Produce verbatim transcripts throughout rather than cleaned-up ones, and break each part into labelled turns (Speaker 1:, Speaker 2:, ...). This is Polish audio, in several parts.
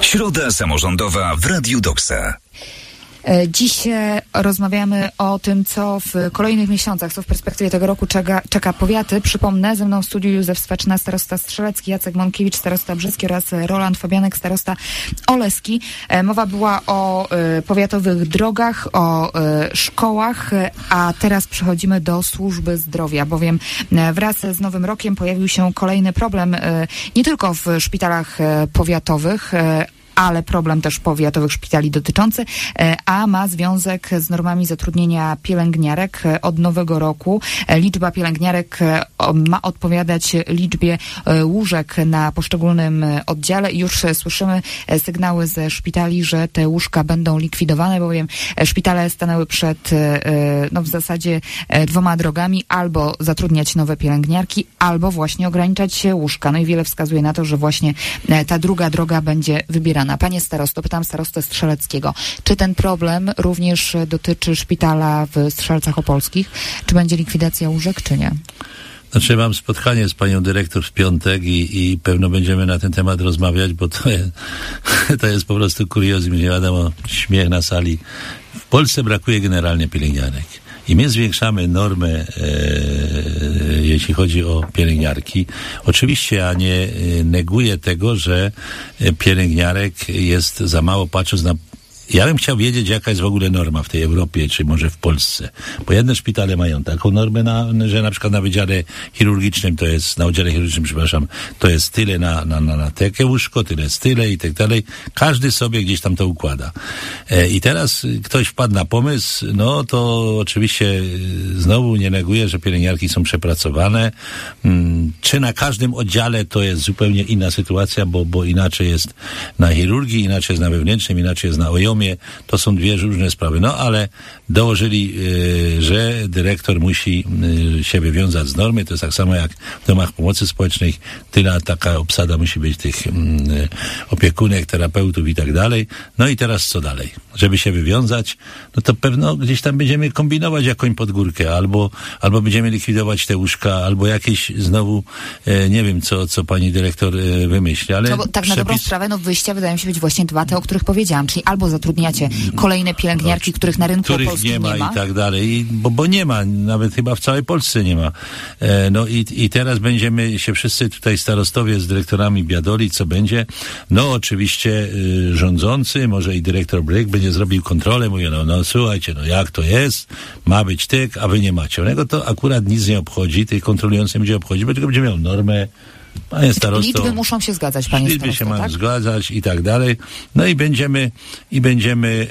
Speaker 1: Środa samorządowa w Radiu Doksa.
Speaker 2: Dziś rozmawiamy o tym, co w kolejnych miesiącach, co w perspektywie tego roku czeka, czeka powiaty. Przypomnę, ze mną w studiu Józef Swaczyna, starosta Strzelecki, Jacek Mąkiewicz, starosta Brzeski oraz Roland Fabianek, starosta Oleski. Mowa była o y, powiatowych drogach, o y, szkołach, a teraz przechodzimy do służby zdrowia, bowiem wraz z Nowym Rokiem pojawił się kolejny problem, y, nie tylko w szpitalach y, powiatowych, y, ale problem też powiatowych szpitali dotyczący, a ma związek z normami zatrudnienia pielęgniarek. Od nowego roku liczba pielęgniarek ma odpowiadać liczbie łóżek na poszczególnym oddziale i już słyszymy sygnały ze szpitali, że te łóżka będą likwidowane, bowiem szpitale stanęły przed no w zasadzie dwoma drogami: albo zatrudniać nowe pielęgniarki, albo właśnie ograniczać łóżka. No i wiele wskazuje na to, że właśnie ta druga droga będzie wybierana. Panie starosto, pytam starostę Strzeleckiego, czy ten problem również dotyczy szpitala w Strzelcach Opolskich? Czy będzie likwidacja łóżek, czy nie?
Speaker 3: Znaczy, mam spotkanie z panią dyrektor w piątek i, i pewno będziemy na ten temat rozmawiać, bo to jest, to jest po prostu kuriozum, nie wiadomo, śmiech na sali. W Polsce brakuje generalnie pielęgniarek. I my zwiększamy normę, e, jeśli chodzi o pielęgniarki. Oczywiście ja nie e, neguję tego, że pielęgniarek jest za mało, patrząc na... Ja bym chciał wiedzieć, jaka jest w ogóle norma w tej Europie, czy może w Polsce. Bo jedne szpitale mają taką normę, na, że na przykład na wydziale chirurgicznym to jest, na oddziale chirurgicznym, przepraszam, to jest tyle na, na, na, na takie łóżko, tyle jest tyle i tak dalej. Każdy sobie gdzieś tam to układa. E, I teraz ktoś wpadł na pomysł, no to oczywiście znowu nie neguję, że pielęgniarki są przepracowane. Hmm, czy na każdym oddziale to jest zupełnie inna sytuacja, bo, bo inaczej jest na chirurgii, inaczej jest na wewnętrznym, inaczej jest na ojomie. To są dwie różne sprawy. No ale dołożyli, yy, że dyrektor musi yy, się wywiązać z normy. To jest tak samo jak w domach pomocy społecznej. Tyle taka obsada musi być tych yy, opiekunek, terapeutów i tak dalej. No i teraz co dalej? Żeby się wywiązać, no to pewno gdzieś tam będziemy kombinować jakąś podgórkę, albo, albo będziemy likwidować te łóżka, albo jakieś znowu, yy, nie wiem co, co pani dyrektor yy, wymyśli, ale...
Speaker 2: No bo tak na dobrą sprawę, no wyjścia wydają się być właśnie dwa te, o których powiedziałam, czyli albo zatrudniacie kolejne pielęgniarki, których na rynku
Speaker 3: których
Speaker 2: polskim
Speaker 3: nie ma,
Speaker 2: nie ma
Speaker 3: i tak dalej, I, bo, bo nie ma, nawet chyba w całej Polsce nie ma. E, no i, i teraz będziemy się wszyscy tutaj starostowie z dyrektorami biadoli, co będzie. No oczywiście y, rządzący, może i dyrektor Bryk będzie zrobił kontrolę, mówi, no, no słuchajcie, no jak to jest, ma być tyk, a wy nie macie. Onego to akurat nic nie obchodzi, tych kontrolujących będzie obchodzić, bo tylko będzie miał normę. Panie starosto,
Speaker 2: liczby muszą się zgadzać, panie
Speaker 3: liczby
Speaker 2: starosto,
Speaker 3: się mają
Speaker 2: tak?
Speaker 3: zgadzać i tak dalej. No i będziemy i będziemy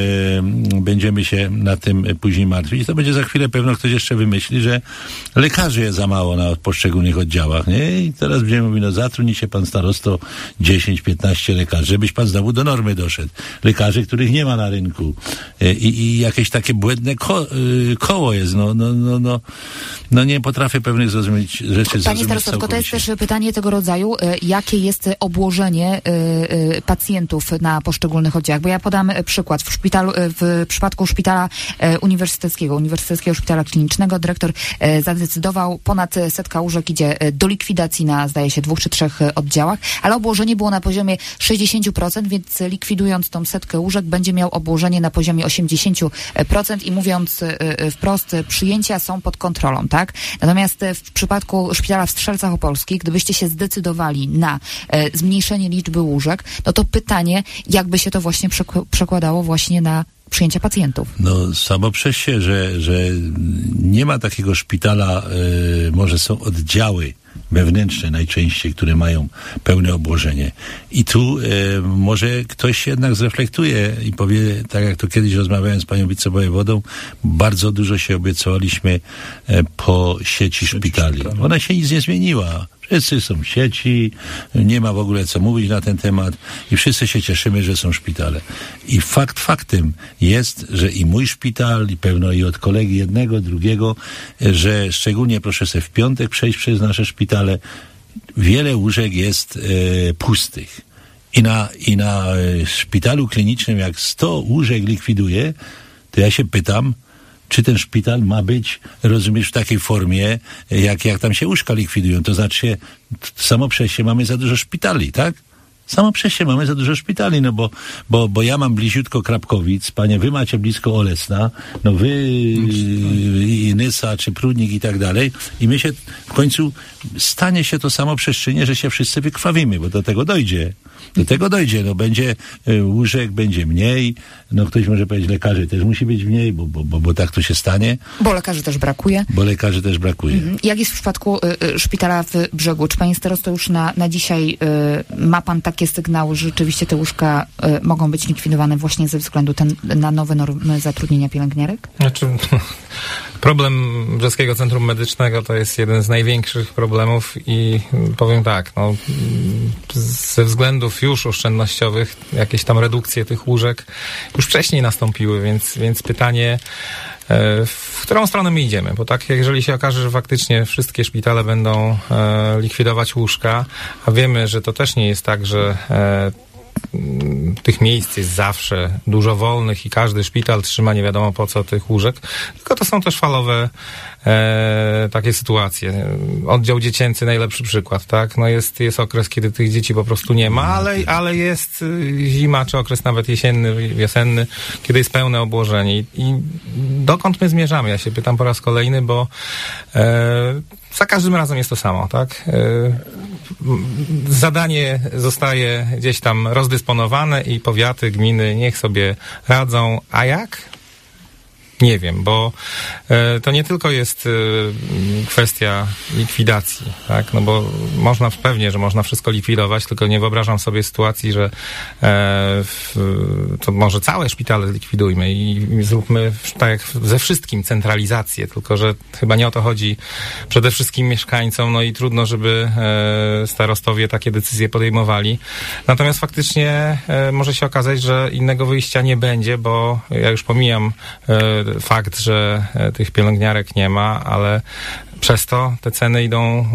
Speaker 3: e, będziemy się na tym później martwić. To będzie za chwilę pewno ktoś jeszcze wymyśli, że lekarzy jest za mało na poszczególnych oddziałach, nie? I teraz będziemy mówić, no zatrudni się pan starosto dziesięć piętnaście lekarzy, żebyś pan znowu do normy doszedł. Lekarzy, których nie ma na rynku. E, i, I jakieś takie błędne ko, e, koło jest. No, no, no, no, no nie potrafię pewnych zrozumieć rzeczy.
Speaker 2: Panie starosto, tylko to jest też pytanie tego rodzaju, jakie jest obłożenie y, y, pacjentów na poszczególnych oddziałach. Bo ja podam przykład. W szpitalu, w przypadku szpitala y, uniwersyteckiego, Uniwersyteckiego Szpitala Klinicznego, dyrektor y, zadecydował, ponad setka łóżek idzie do likwidacji na, zdaje się, dwóch czy trzech oddziałach, ale obłożenie było na poziomie sześćdziesiąt procent, więc likwidując tą setkę łóżek, będzie miał obłożenie na poziomie osiemdziesiąt procent i mówiąc y, y, wprost, przyjęcia są pod kontrolą, tak? Natomiast w przypadku szpitala w Strzelcach Opolskich, gdybyście się zdecydowali na e, zmniejszenie liczby łóżek, no to pytanie, jakby się to właśnie przek- przekładało właśnie na przyjęcia pacjentów.
Speaker 3: No samo przez się, że, że nie ma takiego szpitala, e, może są oddziały wewnętrzne najczęściej, które mają pełne obłożenie. I tu e, może ktoś jednak zreflektuje i powie, tak jak to kiedyś rozmawiałem z panią wicewojewodą, bardzo dużo się obiecywaliśmy e, po sieci szpitali. Ona się nic nie zmieniła. Wszyscy są w sieci, nie ma w ogóle co mówić na ten temat i wszyscy się cieszymy, że są szpitale. I fakt faktem jest, że i mój szpital, i pewno i od kolegi jednego, drugiego, że szczególnie proszę sobie w piątek przejść przez nasze szpitale, wiele łóżek jest e, pustych. I na, i na e, szpitalu klinicznym, jak sto łóżek likwiduje, to ja się pytam, czy ten szpital ma być, rozumiesz, w takiej formie, jak, jak tam się łóżka likwidują. To znaczy, samo przez się mamy za dużo szpitali, tak? Samo przez się mamy za dużo szpitali, no bo, bo, bo ja mam bliziutko Krapkowic, panie, wy macie blisko Olesna, no wy i Nysa, czy Prudnik i tak dalej i my się w końcu stanie się to samo przestrzenie, że się wszyscy wykrwawimy, bo do tego dojdzie. Do tego dojdzie, no będzie y, łóżek, będzie mniej, no ktoś może powiedzieć, lekarzy też musi być mniej, bo, bo, bo, bo tak to się stanie.
Speaker 2: Bo lekarzy też brakuje.
Speaker 3: Bo lekarzy też brakuje.
Speaker 2: Mhm. Jak jest w przypadku y, y, szpitala w Brzegu? Czy panie starosto już na, na dzisiaj y, ma pan takie sygnały, że rzeczywiście te łóżka y, mogą być likwidowane właśnie ze względu ten, na nowe normy zatrudnienia pielęgniarek?
Speaker 4: Znaczy, problem Brzeskiego Centrum Medycznego to jest jeden z największych problemów i powiem tak, no, ze względów już oszczędnościowych jakieś tam redukcje tych łóżek już wcześniej nastąpiły, więc, więc pytanie, w którą stronę my idziemy, bo tak, jeżeli się okaże, że faktycznie wszystkie szpitale będą e, likwidować łóżka, a wiemy, że to też nie jest tak, że e, tych miejsc jest zawsze dużo wolnych i każdy szpital trzyma nie wiadomo po co tych łóżek, tylko to są też falowe e, takie sytuacje. Oddział dziecięcy, najlepszy przykład, tak? No jest, jest okres, kiedy tych dzieci po prostu nie ma, ale, ale jest zima, czy okres nawet jesienny, wiosenny, kiedy jest pełne obłożenie. I, i dokąd my zmierzamy? Ja się pytam po raz kolejny, bo e, za każdym razem jest to samo, tak? E, zadanie zostaje gdzieś tam rozdysponowane i powiaty, gminy niech sobie radzą. A jak? Nie wiem, bo e, to nie tylko jest e, kwestia likwidacji, tak? No bo można, pewnie, że można wszystko likwidować, tylko nie wyobrażam sobie sytuacji, że e, w, to może całe szpitale zlikwidujmy i, i zróbmy tak jak ze wszystkim centralizację, tylko że chyba nie o to chodzi przede wszystkim mieszkańcom, no i trudno, żeby e, starostowie takie decyzje podejmowali. Natomiast faktycznie e, może się okazać, że innego wyjścia nie będzie, bo ja już pomijam e, fakt, że tych pielęgniarek nie ma, ale przez to te ceny idą,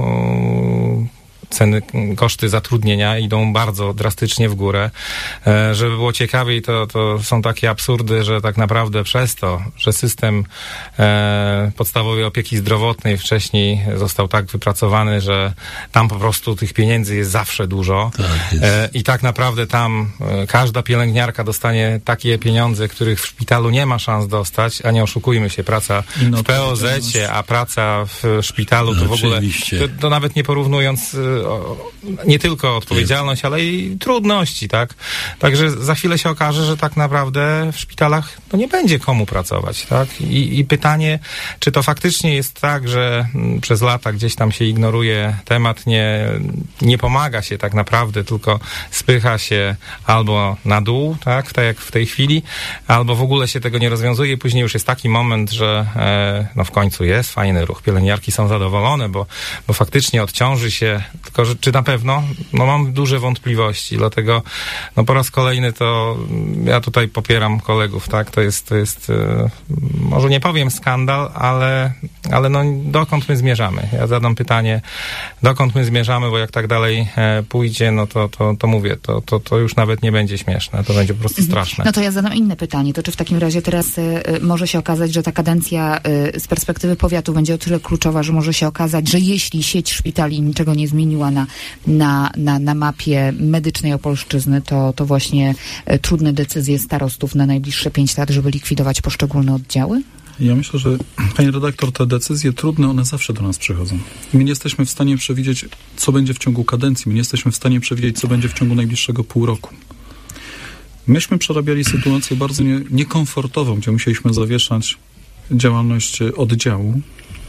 Speaker 4: ceny, koszty zatrudnienia idą bardzo drastycznie w górę. E, żeby było ciekawiej, to, to są takie absurdy, że tak naprawdę przez to, że system e, podstawowej opieki zdrowotnej wcześniej został tak wypracowany, że tam po prostu tych pieniędzy jest zawsze dużo. Tak jest. E, I tak naprawdę tam e, każda pielęgniarka dostanie takie pieniądze, których w szpitalu nie ma szans dostać, a nie oszukujmy się, praca no, w P O Z-cie, a praca w szpitalu to no, w ogóle, to, to nawet nie porównując nie tylko odpowiedzialność, ale i trudności, tak? Także za chwilę się okaże, że tak naprawdę w szpitalach no nie będzie komu pracować, tak? I, i pytanie, czy to faktycznie jest tak, że m, przez lata gdzieś tam się ignoruje temat, nie, nie pomaga się tak naprawdę, tylko spycha się albo na dół, tak? Tak jak w tej chwili, albo w ogóle się tego nie rozwiązuje i później już jest taki moment, że e, no w końcu jest fajny ruch. Pielęgniarki są zadowolone, bo, bo faktycznie odciąży się, tylko że czy na pewno? No mam duże wątpliwości, dlatego no po raz kolejny to ja tutaj popieram kolegów, tak? To jest, to jest e, może nie powiem skandal, ale, ale no dokąd my zmierzamy? Ja zadam pytanie, dokąd my zmierzamy, bo jak tak dalej e, pójdzie, no to, to, to mówię, to, to, to już nawet nie będzie śmieszne, to będzie po prostu straszne.
Speaker 2: No to ja zadam inne pytanie, to czy w takim razie teraz y, może się okazać, że ta kadencja y, z perspektywy powiatu będzie o tyle kluczowa, że może się okazać, że jeśli sieć szpitali niczego nie zmieniła na, na, na, na mapie medycznej Opolszczyzny, to, to właśnie y, trudne decyzje starostów na najbliższe pięć lat, żeby likwidować poszczególne oddziały?
Speaker 5: Ja myślę, że pani redaktor, te decyzje trudne, one zawsze do nas przychodzą. My nie jesteśmy w stanie przewidzieć, co będzie w ciągu kadencji. My nie jesteśmy w stanie przewidzieć, co będzie w ciągu najbliższego pół roku. Myśmy przerabiali sytuację bardzo nie, niekomfortową, gdzie musieliśmy zawieszać działalność oddziału.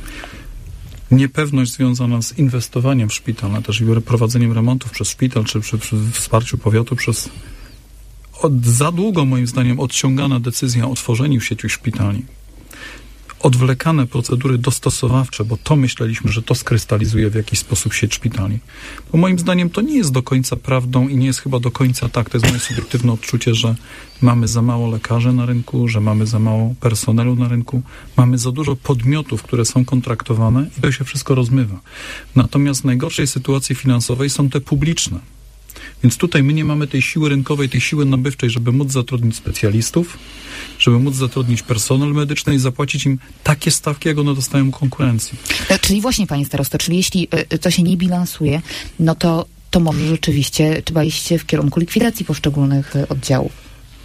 Speaker 5: Niepewność związana z inwestowaniem w szpital, a też i prowadzeniem remontów przez szpital, czy przy, przy wsparciu powiatu przez od, za długo, moim zdaniem, odciągana decyzja o tworzeniu sieci szpitali. Odwlekane procedury dostosowawcze, bo to myśleliśmy, że to skrystalizuje w jakiś sposób sieć szpitali. Bo moim zdaniem to nie jest do końca prawdą i nie jest chyba do końca tak. To jest moje subiektywne odczucie, że mamy za mało lekarzy na rynku, że mamy za mało personelu na rynku, mamy za dużo podmiotów, które są kontraktowane i to się wszystko rozmywa. Natomiast w najgorszej sytuacji finansowej są te publiczne. Więc tutaj my nie mamy tej siły rynkowej, tej siły nabywczej, żeby móc zatrudnić specjalistów, żeby móc zatrudnić personel medyczny i zapłacić im takie stawki, jak one dostają konkurencji.
Speaker 2: Czyli właśnie, panie starosto, czyli jeśli to się nie bilansuje, no to to może rzeczywiście trzeba iść w kierunku likwidacji poszczególnych oddziałów.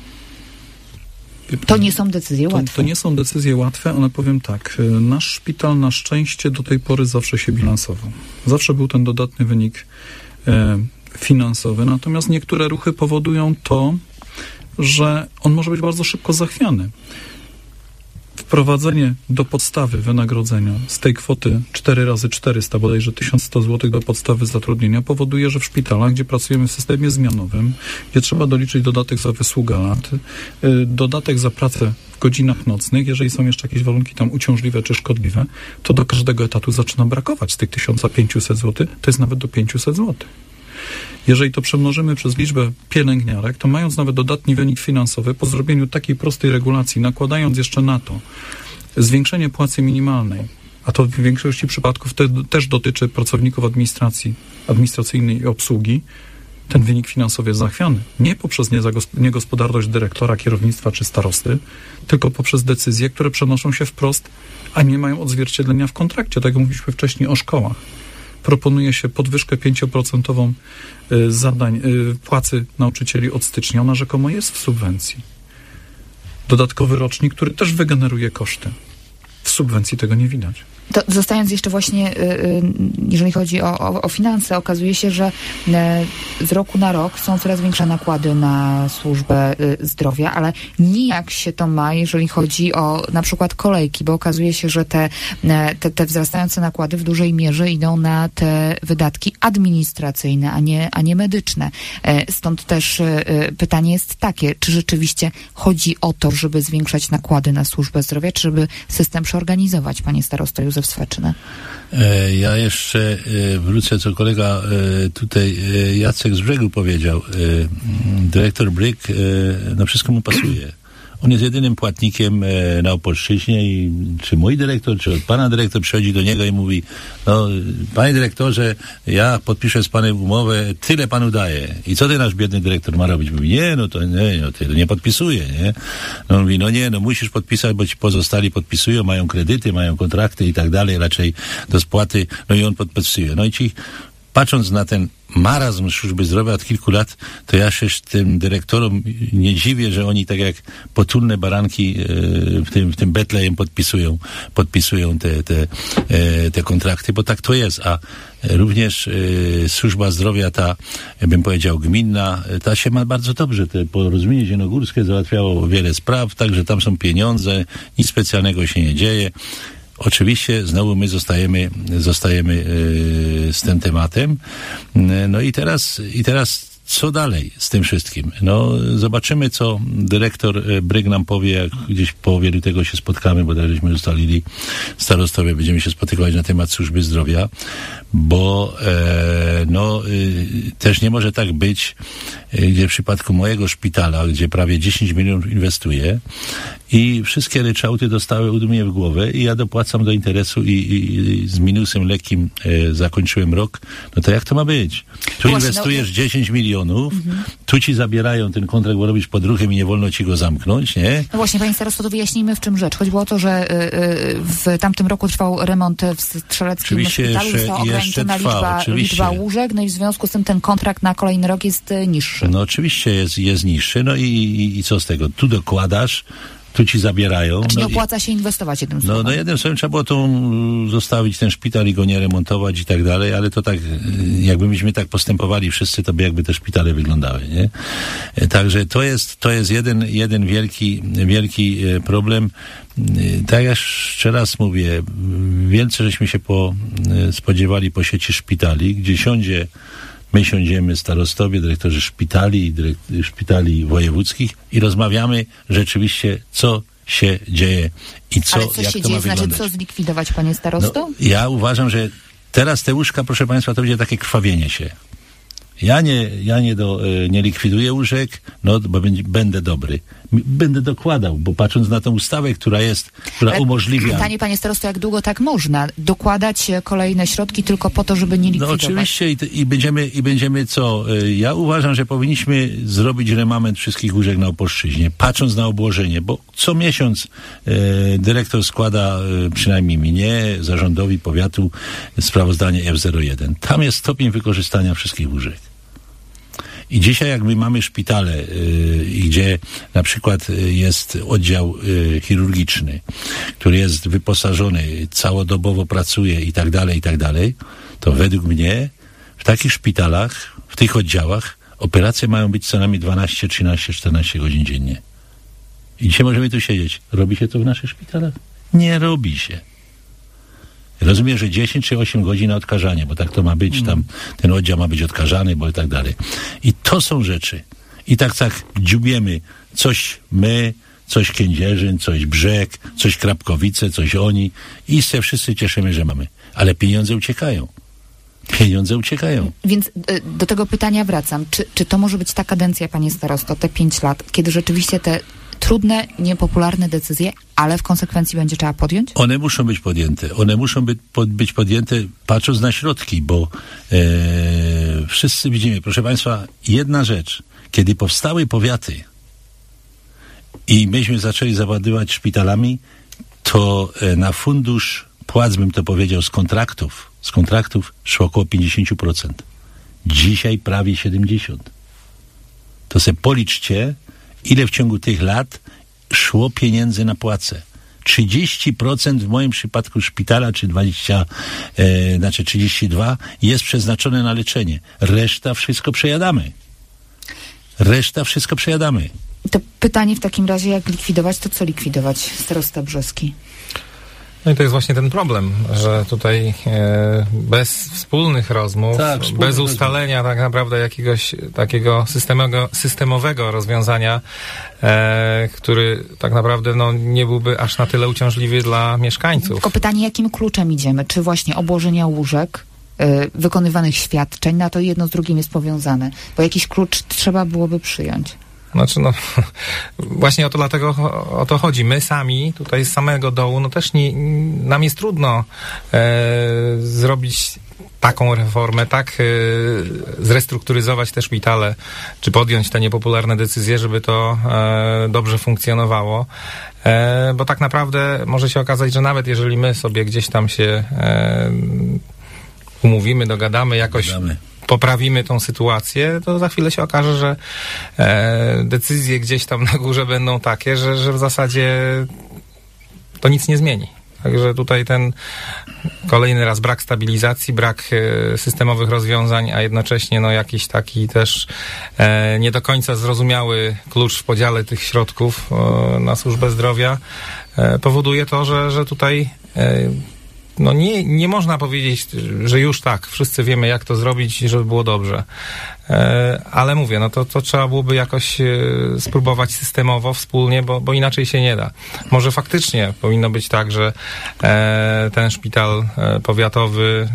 Speaker 2: To nie są decyzje
Speaker 5: to,
Speaker 2: łatwe.
Speaker 5: To nie są decyzje łatwe, ale powiem tak, nasz szpital na szczęście do tej pory zawsze się bilansował. Zawsze był ten dodatny wynik e, finansowy, natomiast niektóre ruchy powodują to, że on może być bardzo szybko zachwiany. Wprowadzenie do podstawy wynagrodzenia z tej kwoty cztery razy czterysta, bodajże tysiąc sto złotych do podstawy zatrudnienia powoduje, że w szpitalach, gdzie pracujemy w systemie zmianowym, gdzie trzeba doliczyć dodatek za wysługę lat, dodatek za pracę w godzinach nocnych, jeżeli są jeszcze jakieś warunki tam uciążliwe czy szkodliwe, to do każdego etatu zaczyna brakować z tych tysiąc pięćset złotych, to jest nawet do pięćset złotych. Jeżeli to przemnożymy przez liczbę pielęgniarek, to mając nawet dodatni wynik finansowy, po zrobieniu takiej prostej regulacji, nakładając jeszcze na to zwiększenie płacy minimalnej, a to w większości przypadków te, też dotyczy pracowników administracji, administracyjnej i obsługi, ten wynik finansowy jest zachwiany. Nie poprzez niegospodarność dyrektora, kierownictwa czy starosty, tylko poprzez decyzje, które przenoszą się wprost, a nie mają odzwierciedlenia w kontrakcie. Tak jak mówiliśmy wcześniej o szkołach. Proponuje się podwyżkę pięcioprocentową zadań, płacy nauczycieli od stycznia. Ona rzekomo jest w subwencji. Dodatkowy rocznik, który też wygeneruje koszty. W subwencji tego nie widać.
Speaker 2: To zostając jeszcze właśnie, jeżeli chodzi o, o, o finanse, okazuje się, że z roku na rok są coraz większe nakłady na służbę zdrowia, ale nijak się to ma, jeżeli chodzi o na przykład kolejki, bo okazuje się, że te, te, te wzrastające nakłady w dużej mierze idą na te wydatki administracyjne, a nie, a nie medyczne. Stąd też pytanie jest takie, czy rzeczywiście chodzi o to, żeby zwiększać nakłady na służbę zdrowia, czy żeby system przeorganizować, panie starosto Józef Swaczyna?
Speaker 3: Ja jeszcze wrócę, co kolega tutaj Jacek z Brzegu powiedział. Dyrektor Bryk, no wszystko mu pasuje. On jest jedynym płatnikiem na Opolszczyźnie i czy mój dyrektor, czy od pana dyrektor przychodzi do niego i mówi, no panie dyrektorze, ja podpiszę z panem umowę, tyle panu daję. I co ty nasz biedny dyrektor ma robić? Mówi, nie, no to nie, no, tyle nie podpisuje, nie? No on mówi, no nie, no musisz podpisać, bo ci pozostali podpisują, mają kredyty, mają kontrakty i tak dalej, raczej do spłaty, no i on podpisuje. No i ci patrząc na ten marazm służby zdrowia od kilku lat, to ja się tym dyrektorom nie dziwię, że oni tak jak potulne baranki w tym, w tym Betlejem podpisują, podpisują te, te, te kontrakty, bo tak to jest. A również służba zdrowia ta, bym powiedział, gminna, ta się ma bardzo dobrze. Te porozumienie zielonogórskie załatwiało wiele spraw, także tam są pieniądze, nic specjalnego się nie dzieje. Oczywiście znowu my zostajemy, zostajemy yy, z tym tematem. No i teraz, i teraz co dalej z tym wszystkim? No zobaczymy, co dyrektor Bryk nam powie, jak gdzieś w połowie lutego się spotkamy, bo tak żeśmy ustalili starostowie, będziemy się spotykać na temat służby zdrowia, bo e, no y, też nie może tak być, y, gdzie w przypadku mojego szpitala, gdzie prawie dziesięć milionów inwestuję i wszystkie ryczałty dostały u mnie w głowę i ja dopłacam do interesu i, i, i z minusem lekkim e, zakończyłem rok, no to jak to ma być? Tu
Speaker 2: Właśnie,
Speaker 3: inwestujesz
Speaker 2: no...
Speaker 3: dziesięć milionów,
Speaker 2: mhm.
Speaker 3: tu ci zabierają ten kontrakt, bo robisz pod ruchem i nie wolno ci go zamknąć, nie?
Speaker 2: No właśnie, panie starosto, to wyjaśnijmy, w czym rzecz. Chodziło o to, że y, w tamtym roku trwał remont w Strzeleckim
Speaker 3: oczywiście
Speaker 2: szpitalu,
Speaker 3: jeszcze,
Speaker 2: została ograniczona
Speaker 3: trwa,
Speaker 2: liczba,
Speaker 3: oczywiście.
Speaker 2: liczba łóżek, no i w związku z tym ten kontrakt na kolejny rok jest y, niższy.
Speaker 3: No oczywiście jest, jest niższy, no i, i, i co z tego? Tu dokładasz, tu ci zabierają.
Speaker 2: Znaczy
Speaker 3: no
Speaker 2: nie
Speaker 3: i,
Speaker 2: opłaca się inwestować jednym słowem.
Speaker 3: No, no jednym słowem trzeba było tu zostawić ten szpital i go nie remontować i tak dalej, ale to tak, jakbyśmy tak postępowali wszyscy, to by jakby te szpitale wyglądały, nie? Także to jest, to jest jeden, jeden wielki, wielki problem. Tak jak jeszcze raz mówię, wielce żeśmy się po, spodziewali po sieci szpitali, gdzie siądzie My siądziemy, starostowie, dyrektorzy szpitali, dyrekt- szpitali wojewódzkich i rozmawiamy rzeczywiście, co się dzieje i co,
Speaker 2: Ale co
Speaker 3: jak
Speaker 2: się
Speaker 3: to
Speaker 2: dzieje?
Speaker 3: ma
Speaker 2: Znaczy,
Speaker 3: wyglądać.
Speaker 2: co zlikwidować, panie starosto?
Speaker 3: No, ja uważam, że teraz te łóżka, proszę państwa, to będzie takie krwawienie się. Ja nie, ja nie, do, nie likwiduję łóżek, no bo będzie, będę dobry. Będę dokładał, bo patrząc na tę ustawę, która jest, która
Speaker 2: Ale
Speaker 3: umożliwia...
Speaker 2: Pytanie, panie starosto, jak długo tak można? Dokładać kolejne środki tylko po to, żeby nie
Speaker 3: No
Speaker 2: likwidować?
Speaker 3: oczywiście i, i, będziemy, i będziemy co? Ja uważam, że powinniśmy zrobić remament wszystkich łóżek na Opolszczyźnie, patrząc na obłożenie, bo co miesiąc e, dyrektor składa e, przynajmniej mnie, zarządowi powiatu sprawozdanie F zero jeden. Tam jest stopień wykorzystania wszystkich łóżek. I dzisiaj jak my mamy szpitale, yy, gdzie na przykład jest oddział yy, chirurgiczny, który jest wyposażony, całodobowo pracuje i tak dalej, i tak dalej, to według mnie w takich szpitalach, w tych oddziałach operacje mają być co najmniej dwanaście, trzynaście, czternaście godzin dziennie. I dzisiaj możemy tu siedzieć. Robi się to w naszych szpitalach? Nie robi się. Rozumiem, że dziesięć czy osiem godzin na odkażanie, bo tak to ma być, tam ten oddział ma być odkażany, bo i tak dalej. I to są rzeczy. I tak tak dziubiemy coś my, coś Kędzierzyn, coś Brzeg, coś Krapkowice, coś oni i się wszyscy cieszymy, że mamy. Ale pieniądze uciekają. Pieniądze uciekają.
Speaker 2: Więc y, do tego pytania wracam. Czy, czy to może być ta kadencja, panie starosto, te pięć lat, kiedy rzeczywiście te trudne, niepopularne decyzje, ale w konsekwencji będzie trzeba podjąć?
Speaker 3: One muszą być podjęte. One muszą być, pod, być podjęte patrząc na środki, bo e, wszyscy widzimy, proszę państwa, jedna rzecz. Kiedy powstały powiaty i myśmy zaczęli załadywać szpitalami, to e, na fundusz płac, bym to powiedział, z kontraktów, z kontraktów szło około pięćdziesiąt procent. Dzisiaj prawie siedemdziesiąt procent. To se policzcie, ile w ciągu tych lat szło pieniędzy na płace. trzydzieści procent w moim przypadku szpitala, czy dwadzieścia, e, znaczy trzydzieści dwa jest przeznaczone na leczenie. Reszta wszystko przejadamy. Reszta wszystko przejadamy.
Speaker 2: To pytanie w takim razie, jak likwidować, to co likwidować, starosta Brzeski?
Speaker 4: No i to jest właśnie ten problem, że tutaj e, bez wspólnych rozmów,
Speaker 3: tak,
Speaker 4: bez ustalenia tak naprawdę jakiegoś takiego systemowego, systemowego rozwiązania, e, który tak naprawdę no, nie byłby aż na tyle uciążliwy dla mieszkańców.
Speaker 2: Tylko pytanie, jakim kluczem idziemy? Czy właśnie obłożenia łóżek, y, wykonywanych świadczeń, na to jedno z drugim jest powiązane? Bo jakiś klucz trzeba byłoby przyjąć.
Speaker 4: Znaczy, no, właśnie o to dlatego o to chodzi. My sami tutaj z samego dołu, no też nie, nam jest trudno e, zrobić taką reformę, tak e, zrestrukturyzować te szpitale, czy podjąć te niepopularne decyzje, żeby to e, dobrze funkcjonowało. E, bo tak naprawdę może się okazać, że nawet jeżeli my sobie gdzieś tam się e, umówimy, dogadamy, jakoś
Speaker 3: Dogadamy.
Speaker 4: poprawimy tą sytuację, to za chwilę się okaże, że e, decyzje gdzieś tam na górze będą takie, że, że w zasadzie to nic nie zmieni. Także tutaj ten kolejny raz brak stabilizacji, brak e, systemowych rozwiązań, a jednocześnie no jakiś taki też e, nie do końca zrozumiały klucz w podziale tych środków e, na służbę zdrowia e, powoduje to, że, że tutaj e, no nie, nie można powiedzieć, że już tak, wszyscy wiemy, jak to zrobić, żeby było dobrze. E, ale mówię, no to, to trzeba byłoby jakoś e, spróbować systemowo, wspólnie, bo, bo inaczej się nie da. Może faktycznie powinno być tak, że e, ten szpital e, powiatowy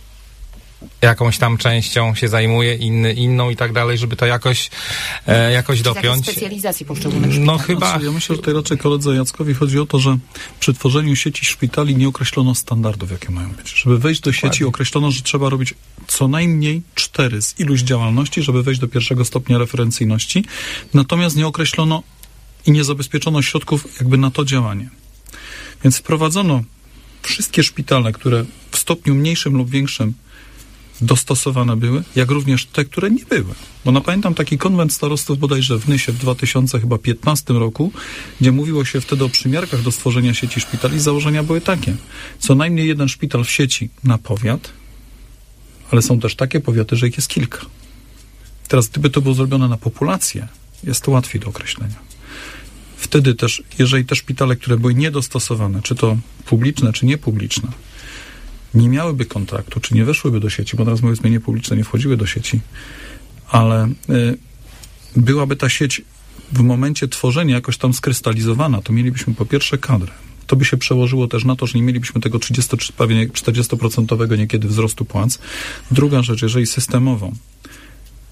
Speaker 4: jakąś tam częścią się zajmuje, inny, inną i tak dalej, żeby to jakoś, e, jakoś dopiąć.
Speaker 2: Specjalizacji poszczególnych
Speaker 4: No
Speaker 2: szpitali.
Speaker 4: chyba...
Speaker 5: Znaczy, ja myślę, że tutaj raczej koledze Jackowi chodzi o to, że przy tworzeniu sieci szpitali nie określono standardów, jakie mają być. Żeby wejść do sieci,
Speaker 4: Dokładnie.
Speaker 5: określono, że trzeba robić co najmniej cztery z iluś działalności, żeby wejść do pierwszego stopnia referencyjności. Natomiast nie określono i nie zabezpieczono środków jakby na to działanie. Więc wprowadzono wszystkie szpitale, które w stopniu mniejszym lub większym dostosowane były, jak również te, które nie były. Bo no, pamiętam taki konwent starostów bodajże w Nysie w dwa tysiące piętnastym roku, gdzie mówiło się wtedy o przymiarkach do stworzenia sieci szpitali. Założenia były takie. Co najmniej jeden szpital w sieci na powiat, ale są też takie powiaty, że ich jest kilka. Teraz, gdyby to było zrobione na populację, jest to łatwiej do określenia. Wtedy też, jeżeli te szpitale, które były niedostosowane, czy to publiczne, czy niepubliczne, nie miałyby kontraktu, czy nie weszłyby do sieci, bo teraz powiedzmy niepubliczne nie wchodziły do sieci, ale y, byłaby ta sieć w momencie tworzenia jakoś tam skrystalizowana, to mielibyśmy po pierwsze kadrę. To by się przełożyło też na to, że nie mielibyśmy tego trzydzieści, prawie czterdziestoprocentowego niekiedy wzrostu płac. Druga rzecz, jeżeli systemowo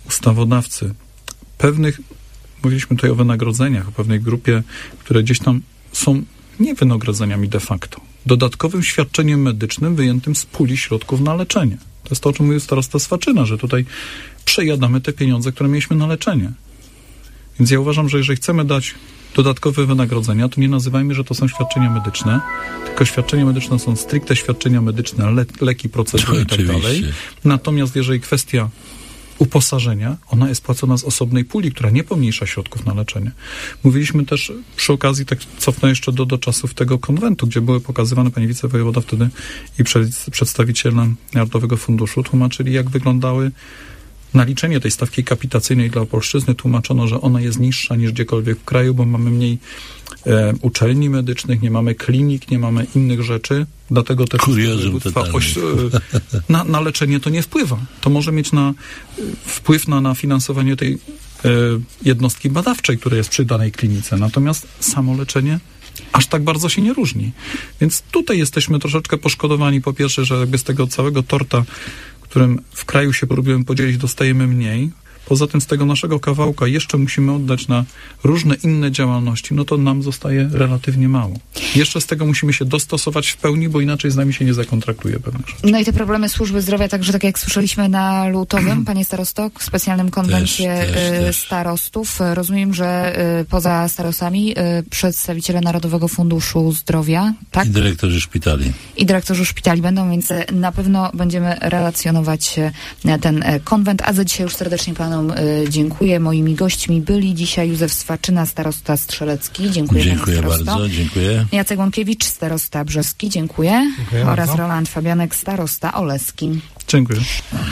Speaker 5: ustawodawcy pewnych, mówiliśmy tutaj o wynagrodzeniach, o pewnej grupie, które gdzieś tam są nie wynagrodzeniami de facto, dodatkowym świadczeniem medycznym wyjętym z puli środków na leczenie. To jest to, o czym mówił starosta Swaczyna, że tutaj przejadamy te pieniądze, które mieliśmy na leczenie. Więc ja uważam, że jeżeli chcemy dać dodatkowe wynagrodzenia, to nie nazywajmy, że to są świadczenia medyczne, tylko świadczenia medyczne są stricte świadczenia medyczne, le- leki, procedury i tak dalej. Natomiast jeżeli kwestia uposażenia, ona jest płacona z osobnej puli, która nie pomniejsza środków na leczenie. Mówiliśmy też przy okazji, tak cofnę jeszcze do, do czasów tego konwentu, gdzie były pokazywane, pani wicewojewoda wtedy i przed, przedstawiciele Narodowego Funduszu tłumaczyli, jak wyglądały naliczenie tej stawki kapitacyjnej dla Opolszczyzny. Tłumaczono, że ona jest niższa niż gdziekolwiek w kraju, bo mamy mniej e, uczelni medycznych, nie mamy klinik, nie mamy innych rzeczy. Dlatego też oś, e, na, na leczenie to nie wpływa. To może mieć na, wpływ na, na finansowanie tej e, jednostki badawczej, która jest przy danej klinice. Natomiast samo leczenie aż tak bardzo się nie różni. Więc tutaj jesteśmy troszeczkę poszkodowani. Po pierwsze, że jakby z tego całego torta, którym w kraju się próbujemy podzielić, dostajemy mniej. Poza tym z tego naszego kawałka jeszcze musimy oddać na różne inne działalności, no to nam zostaje relatywnie mało. Jeszcze z tego musimy się dostosować w pełni, bo inaczej z nami się nie zakontraktuje pewnych rzeczy.
Speaker 2: No i te problemy służby zdrowia, także tak jak słyszeliśmy na lutowym, panie starosto, w specjalnym konwencie też, też, też. starostów. Rozumiem, że poza starostami przedstawiciele Narodowego Funduszu Zdrowia, tak?
Speaker 3: I dyrektorzy szpitali. I
Speaker 2: dyrektorzy szpitali będą, więc na pewno będziemy relacjonować ten konwent. A za dzisiaj już serdecznie panom dziękuję. Moimi gośćmi byli dzisiaj Józef Swaczyna, starosta strzelecki. Dziękuję,
Speaker 3: dziękuję bardzo, dziękuję.
Speaker 2: Jacek Łąkiewicz, starosta brzeski. Dziękuję.
Speaker 4: Dziękuję
Speaker 2: oraz
Speaker 4: bardzo.
Speaker 2: Roland Fabianek, starosta oleski.
Speaker 5: Dziękuję.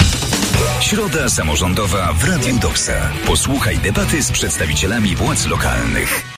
Speaker 1: Środa samorządowa w Radiu Doksa. Posłuchaj debaty z przedstawicielami władz lokalnych.